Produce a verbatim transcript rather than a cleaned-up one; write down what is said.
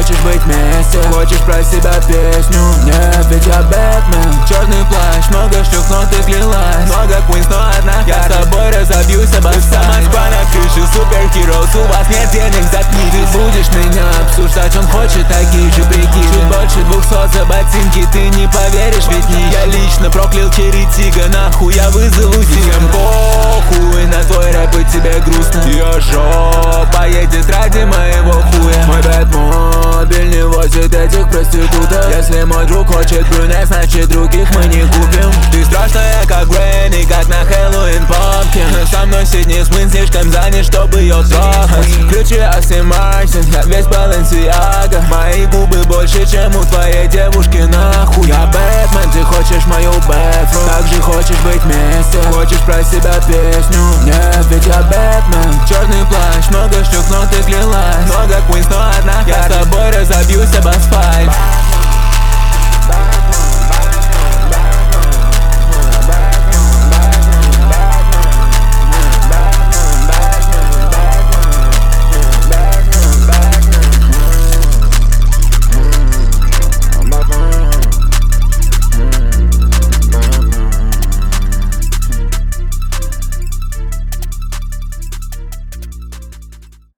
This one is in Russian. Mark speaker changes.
Speaker 1: хочешь быть вместе, хочешь про себя песню. Нет, ведь я Бэтмен. Черный плащ, много шлюх, но ты клялась. Много квинс, но одна я с тобой разобьюсь обо вся Москва на крыше, супергероус. У вас нет денег, заткнись. Ты будешь меня обсуждать, он хочет такие же, прикинь. Чуть больше двухсот за ботинки, ты не поверишь, ведь не я лично проклял Черетига. Нахуй я вызову всем похуй на твой рэп, и тебе грустно. Ее жопа едет ради моего хуя. Мой Бэтмобиль не возит этих проституток. Если мой друг хочет брюнет, значит других мы не купим. Ты страшная как Грэнни, как на Хэллоуин Пампкин. Со мной Сидни Смин слишком занят, чтобы ее трахать. Ключи Астон Мартин, я весь Баленсиага. Мои губы больше, чем у твоей девушки, нахуй. Я Бэтмен, ты хочешь мою Бэтфру. Так же хочешь быть вместе, хочешь про себя песню. Нет,